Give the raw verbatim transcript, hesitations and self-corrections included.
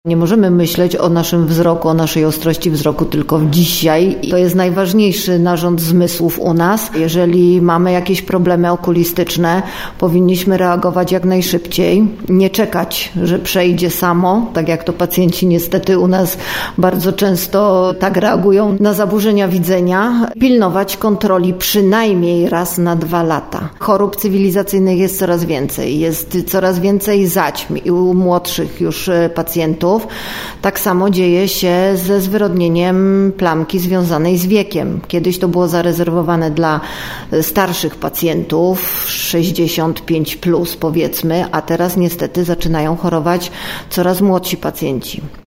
Nie możemy myśleć o naszym wzroku, o naszej ostrości wzroku tylko dzisiaj. To jest najważniejszy narząd zmysłów u nas. Jeżeli mamy jakieś problemy okulistyczne, powinniśmy reagować jak najszybciej. Nie czekać, że przejdzie samo, tak jak to pacjenci niestety u nas bardzo często tak reagują na zaburzenia widzenia. Pilnować kontroli przynajmniej raz na dwa lata. Chorób cywilizacyjnych jest coraz więcej. Jest coraz więcej zaćm i u młodszych już pacjentów. Tak samo dzieje się ze zwyrodnieniem plamki związanej z wiekiem. Kiedyś to było zarezerwowane dla starszych pacjentów, sześćdziesiąt pięć plus powiedzmy, a teraz niestety zaczynają chorować coraz młodsi pacjenci.